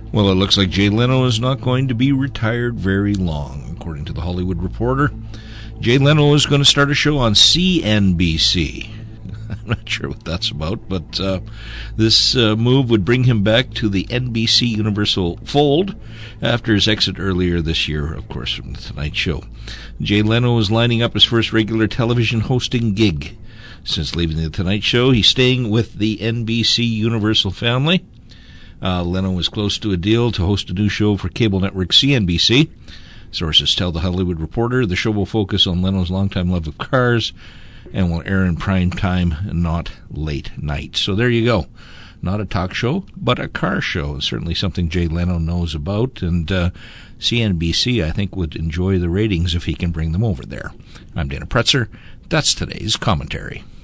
Well, it looks like Jay Leno is not going to be retired very long, according to The Hollywood Reporter. Jay Leno is going to start a show on CNBC. I'm not sure what that's about, but this move would bring him back to the NBC Universal fold after his exit earlier this year, of course, from The Tonight Show. Jay Leno is lining up his first regular television hosting gig. Since leaving The Tonight Show, he's staying with the NBC Universal family. Leno was close to a deal to host a new show for cable network CNBC. Sources tell The Hollywood Reporter the show will focus on Leno's longtime love of cars and will air in prime time and not late night. So there you go. Not a talk show, but a car show. Certainly something Jay Leno knows about, and CNBC, I think, would enjoy the ratings if he can bring them over there. I'm Dana Pretzer. That's today's commentary.